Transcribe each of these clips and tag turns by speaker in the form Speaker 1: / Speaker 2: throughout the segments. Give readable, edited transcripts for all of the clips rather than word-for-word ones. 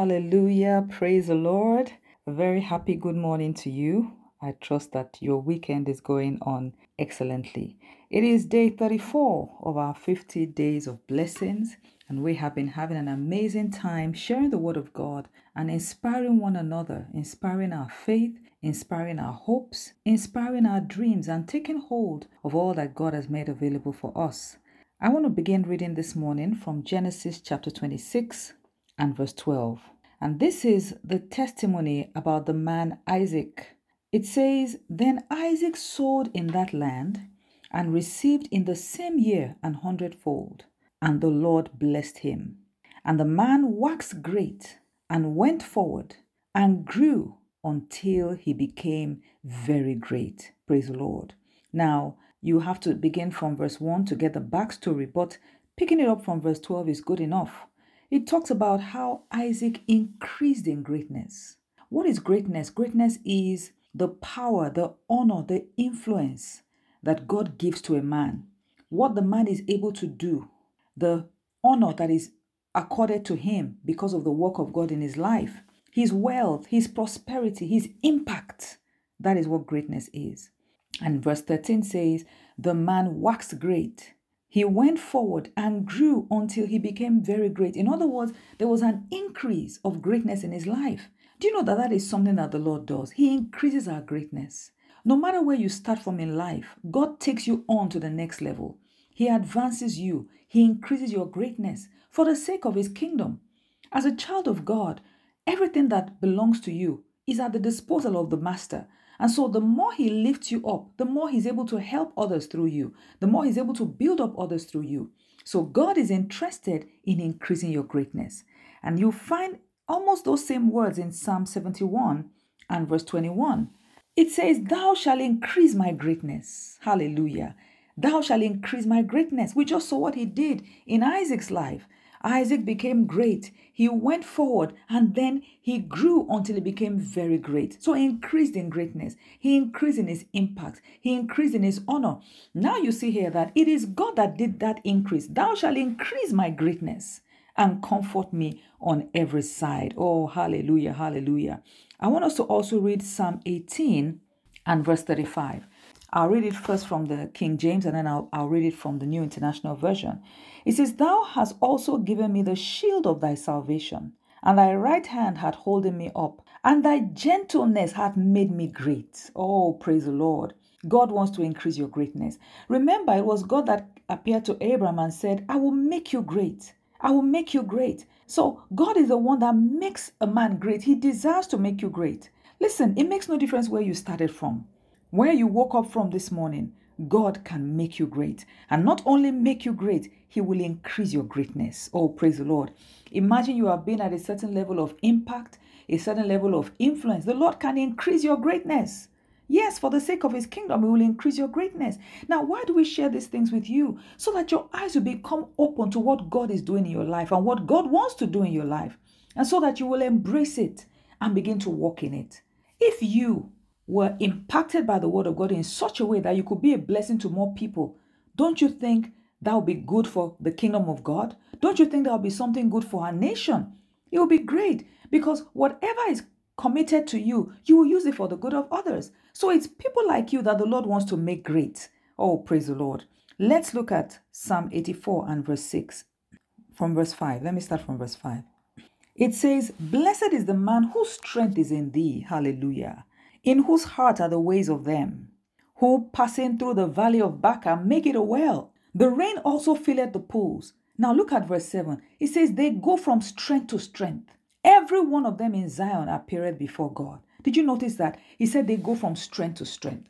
Speaker 1: Hallelujah. Praise the Lord. A very happy good morning to you. I trust that your weekend is going on excellently. It is day 34 of our 50 days of blessings, and we have been having an amazing time sharing the Word of God and inspiring one another, inspiring our faith, inspiring our hopes, inspiring our dreams, and taking hold of all that God has made available for us. I want to begin reading this morning from Genesis chapter 26 and verse 12. And this is the testimony about the man Isaac. It says, Then Isaac sowed in that land and received in the same year 100-fold, and the Lord blessed him. And the man waxed great and went forward and grew until he became very great. Praise the Lord. Now, you have to begin from verse 1 to get the backstory, but picking it up from verse 12 is good enough. It talks about how Isaac increased in greatness. What is greatness? Greatness is the power, the honor, the influence that God gives to a man. What the man is able to do, the honor that is accorded to him because of the work of God in his life, his wealth, his prosperity, his impact. That is what greatness is. And verse 13 says, The man waxed great. He went forward and grew until he became very great. In other words, there was an increase of greatness in his life. Do you know that that is something that the Lord does? He increases our greatness. No matter where you start from in life, God takes you on to the next level. He advances you. He increases your greatness for the sake of his kingdom. As a child of God, everything that belongs to you is at the disposal of the master. And so the more he lifts you up, the more he's able to help others through you, the more he's able to build up others through you. So God is interested in increasing your greatness. And you find almost those same words in Psalm 71 and verse 21. It says, Thou shalt increase my greatness. Hallelujah. Thou shalt increase my greatness. We just saw what he did in Isaac's life. Isaac became great. He went forward and then he grew until he became very great. So he increased in greatness. He increased in his impact. He increased in his honor. Now you see here that it is God that did that increase. Thou shalt increase my greatness and comfort me on every side. Oh, hallelujah, hallelujah. I want us to also read Psalm 18 and verse 35. I'll read it first from the King James and then I'll read it from the New International Version. It says, Thou hast also given me the shield of thy salvation, and thy right hand hath holden me up, and thy gentleness hath made me great. Oh, praise the Lord. God wants to increase your greatness. Remember, it was God that appeared to Abraham and said, I will make you great. I will make you great. So God is the one that makes a man great. He desires to make you great. Listen, it makes no difference where you started from. Where you woke up from this morning, God can make you great. And not only make you great, he will increase your greatness. Oh, praise the Lord. Imagine you have been at a certain level of impact, a certain level of influence. The Lord can increase your greatness. Yes, for the sake of his kingdom, he will increase your greatness. Now, why do we share these things with you? So that your eyes will become open to what God is doing in your life and what God wants to do in your life. And so that you will embrace it and begin to walk in it. If you were impacted by the word of God in such a way that you could be a blessing to more people, don't you think that would be good for the kingdom of God? Don't you think that would be something good for our nation? It will be great because whatever is committed to you, you will use it for the good of others. So it's people like you that the Lord wants to make great. Oh, praise the Lord. Let's look at Psalm 84 and verse 6 from verse 5. Let me start from verse 5. It says, Blessed is the man whose strength is in thee. Hallelujah. In whose heart are the ways of them, who passing through the valley of Baca make it a well. The rain also filleth the pools. Now look at verse 7. It says, They go from strength to strength. Every one of them in Zion appeareth before God. Did you notice that? He said they go from strength to strength.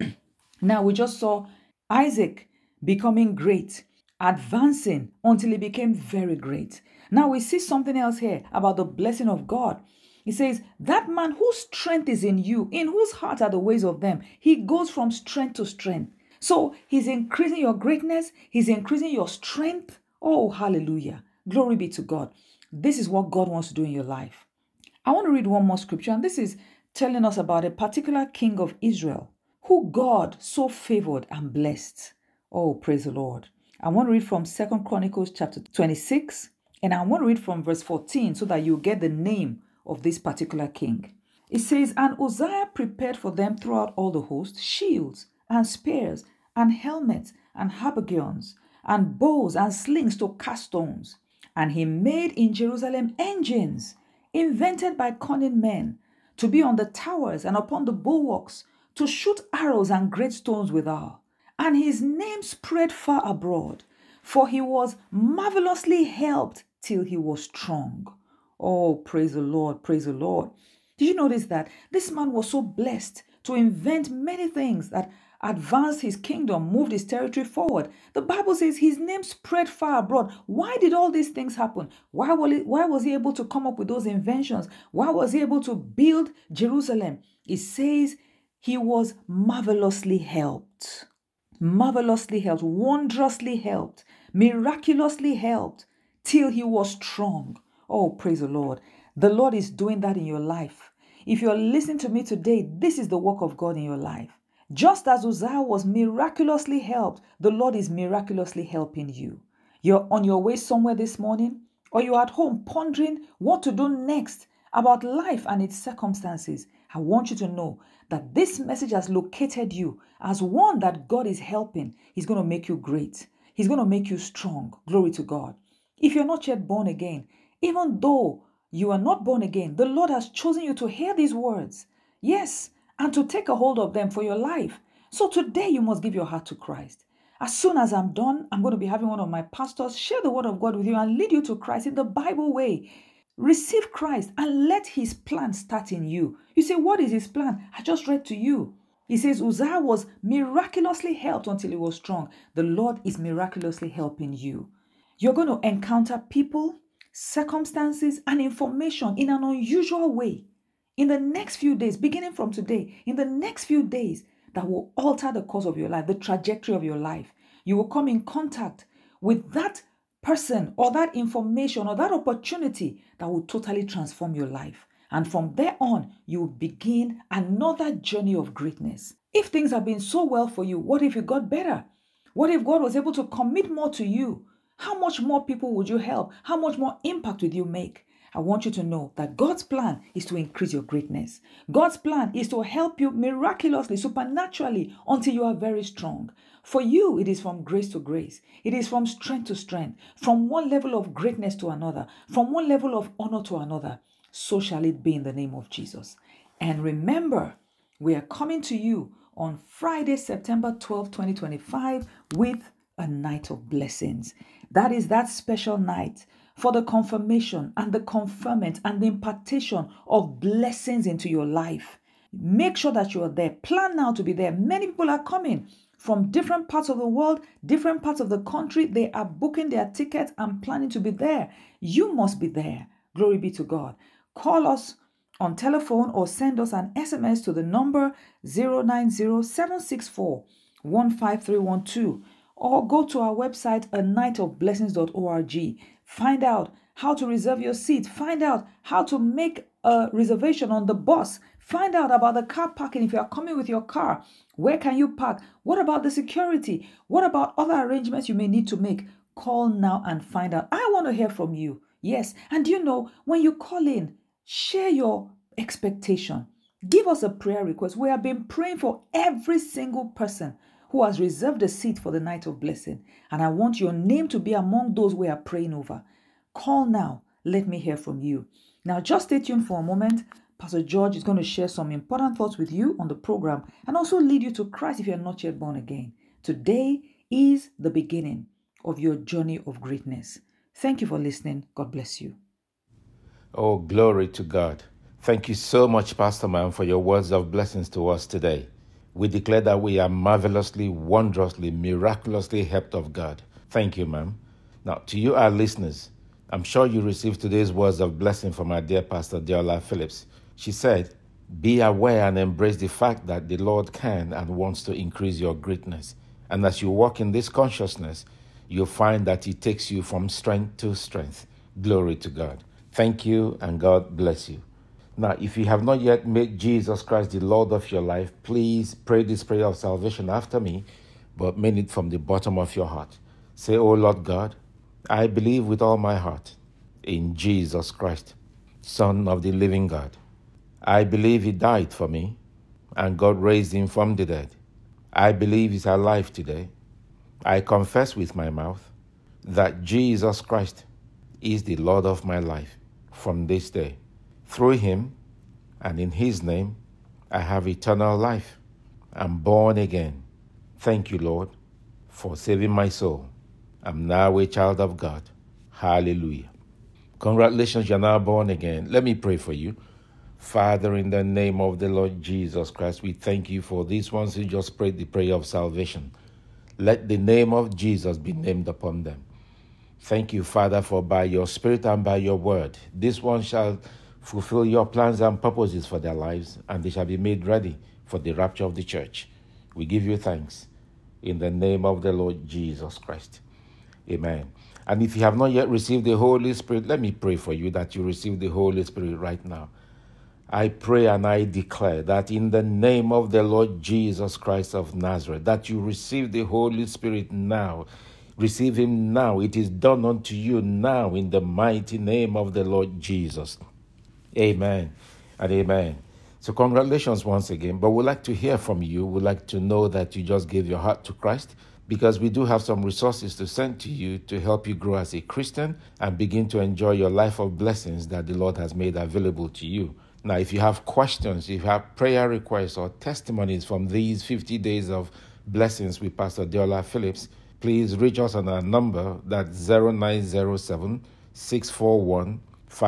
Speaker 1: Now we just saw Isaac becoming great, advancing until he became very great. Now we see something else here about the blessing of God. He says, that man whose strength is in you, in whose heart are the ways of them, he goes from strength to strength. So he's increasing your greatness. He's increasing your strength. Oh, hallelujah. Glory be to God. This is what God wants to do in your life. I want to read one more scripture, and this is telling us about a particular king of Israel who God so favored and blessed. Oh, praise the Lord. I want to read from 2 Chronicles chapter 26 And I want to read from verse 14 so that you get the name of this particular king. It says, And Uzziah prepared for them throughout all the host shields and spears and helmets and habergeons and bows and slings to cast stones. And he made in Jerusalem engines invented by cunning men to be on the towers and upon the bulwarks, to shoot arrows and great stones withal. And his name spread far abroad, for he was marvelously helped till he was strong. Oh, praise the Lord, praise the Lord. Did you notice that this man was so blessed to invent many things that advanced his kingdom, moved his territory forward? The Bible says his name spread far abroad. Why did all these things happen? Why was he able to come up with those inventions? Why was he able to build Jerusalem? It says he was marvelously helped. Marvelously helped, wondrously helped, miraculously helped, till he was strong. Oh, praise the Lord. The Lord is doing that in your life. If you're listening to me today, this is the work of God in your life. Just as Uzziah was miraculously helped, the Lord is miraculously helping you. You're on your way somewhere this morning, or you're at home pondering what to do next about life and its circumstances. I want you to know that this message has located you as one that God is helping. He's going to make you great. He's going to make you strong. Glory to God. If you're not yet born again, even though you are not born again, the Lord has chosen you to hear these words. Yes, and to take a hold of them for your life. So today you must give your heart to Christ. As soon as I'm done, I'm going to be having one of my pastors share the word of God with you and lead you to Christ in the Bible way. Receive Christ and let his plan start in you. You say, what is his plan? I just read to you. He says Uzziah was miraculously helped until he was strong. The Lord is miraculously helping you. You're going to encounter people, circumstances, and information in an unusual way in the next few days, beginning from today, in the next few days, that will alter the course of your life, the trajectory of your life. You will come in contact with that person or that information or that opportunity that will totally transform your life. And from there on, you will begin another journey of greatness. If things have been so well for you, what if it got better? What if God was able to commit more to you? How much more people would you help? How much more impact would you make? I want you to know that God's plan is to increase your greatness. God's plan is to help you miraculously, supernaturally, until you are very strong. For you, it is from grace to grace. It is from strength to strength, from one level of greatness to another, from one level of honor to another. So shall it be in the name of Jesus. And remember, we are coming to you on Friday, September 12, 2025, with a night of blessings. That is that special night for the confirmation and the conferment and the impartation of blessings into your life. Make sure that you are there. Plan now to be there. Many people are coming from different parts of the world, different parts of the country. They are booking their tickets and planning to be there. You must be there. Glory be to God. Call us on telephone or send us an SMS to the number 090-764-15312, or go to our website anightofblessings.org. Find out how to reserve your seat. Find out how to make a reservation on the bus. Find out about the car parking if you are coming with your car. Where can you park? What about the security? What about other arrangements you may need to make? Call now and find out. I want to hear from you. Yes. And you know, when you call in, share your expectation. Give us a prayer request. We have been praying for every single person who has reserved a seat for the night of blessing. And I want your name to be among those we are praying over. Call now. Let me hear from you. Now, just stay tuned for a moment. Pastor George is going to share some important thoughts with you on the program and also lead you to Christ if you're not yet born again. Today is the beginning of your journey of greatness. Thank you for listening. God bless you.
Speaker 2: Oh, glory to God. Thank you so much, Pastor Man, for your words of blessings to us today. We declare that we are marvelously, wondrously, miraculously helped of God. Thank you, ma'am. Now, to you, our listeners, I'm sure you received today's words of blessing from our dear Pastor Deola Phillips. She said, be aware and embrace the fact that the Lord can and wants to increase your greatness. And as you walk in this consciousness, you'll find that He takes you from strength to strength. Glory to God. Thank you, and God bless you. Now, if you have not yet made Jesus Christ the Lord of your life, please pray this prayer of salvation after me, but mean it from the bottom of your heart. Say, oh Lord God, I believe with all my heart in Jesus Christ, Son of the living God. I believe he died for me, and God raised him from the dead. I believe he's alive today. I confess with my mouth that Jesus Christ is the Lord of my life from this day. Through him and in his name, I have eternal life. I'm born again. Thank you, Lord, for saving my soul. I'm now a child of God. Hallelujah. Congratulations, you're now born again. Let me pray for you. Father, in the name of the Lord Jesus Christ, we thank you for these ones who just prayed the prayer of salvation. Let the name of Jesus be named upon them. Thank you, Father, for by your Spirit and by your word, this one shall fulfill your plans and purposes for their lives, and they shall be made ready for the rapture of the church. We give you thanks in the name of the Lord Jesus Christ. Amen. And if you have not yet received the Holy Spirit, let me pray for you that you receive the Holy Spirit right now. I pray and I declare that in the name of the Lord Jesus Christ of Nazareth, that you receive the Holy Spirit now. Receive him now. It is done unto you now in the mighty name of the Lord Jesus. Amen and amen. So congratulations once again, but we'd like to hear from you. We'd like to know that you just gave your heart to Christ, because we do have some resources to send to you to help you grow as a Christian and begin to enjoy your life of blessings that the Lord has made available to you. Now, if you have questions, if you have prayer requests or testimonies from these 50 days of blessings with Pastor Deola Phillips, please reach us on our number, that's 0907 641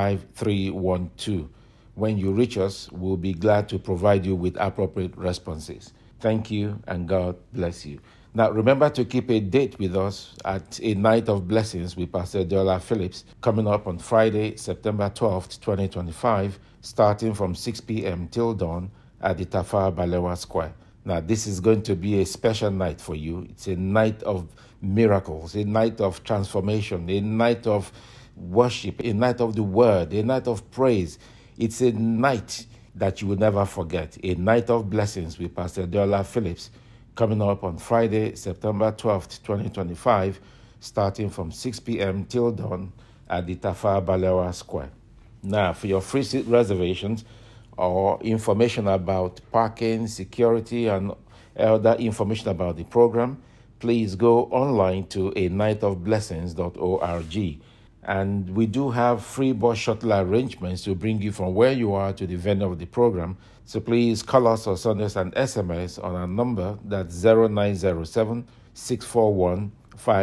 Speaker 2: 5312. When you reach us, we'll be glad to provide you with appropriate responses. Thank you, and God bless you. Now, remember to keep a date with us at a night of blessings with Pastor Deola Phillips coming up on Friday, September 12th, 2025, starting from 6 p.m. till dawn at the Tafawa Balewa Square. Now, this is going to be a special night for you. It's a night of miracles, a night of transformation, a night of worship, a night of the word, a night of praise. It's a night that you will never forget, a night of blessings with Pastor Deola Phillips coming up on Friday, September 12th, 2025, starting from 6 p.m. till dawn at the Tafawa Balewa Square. Now, for your free seat reservations or information about parking, security, and other information about the program, please go online to anightofblessings.org. And we do have free bus shuttle arrangements to bring you from where you are to the venue of the program. So please call us or send us an SMS on our number, that's 0907 641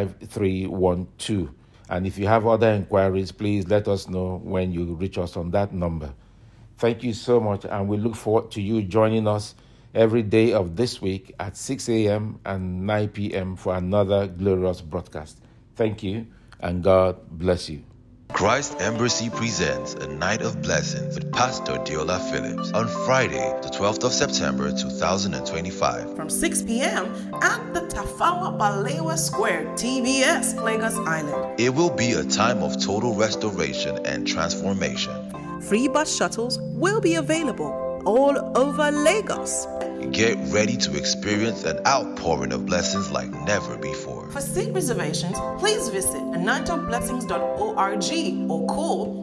Speaker 2: 5312. And if you have other inquiries, please let us know when you reach us on that number. Thank you so much, and we look forward to you joining us every day of this week at 6 a.m. and 9 p.m. for another glorious broadcast. Thank you, and God bless you.
Speaker 3: Christ Embassy presents a night of blessings with Pastor Deola Phillips on Friday, the 12th of September 2025.
Speaker 4: From 6 p.m. at the Tafawa Balewa Square, TBS, Lagos Island.
Speaker 3: It will be a time of total restoration and transformation.
Speaker 4: Free bus shuttles will be available all over Lagos.
Speaker 3: Get ready to experience an outpouring of blessings like never before.
Speaker 4: For seat reservations, please visit anightofblessings.org or call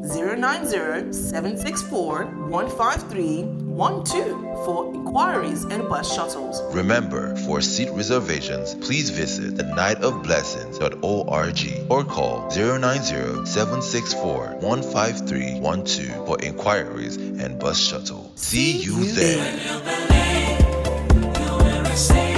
Speaker 4: 090-764-15312 for inquiries and bus shuttles.
Speaker 3: Remember, for seat reservations, please visit anightofblessings.org or call 090-764-15312 for inquiries and bus shuttle. See you there.
Speaker 5: Say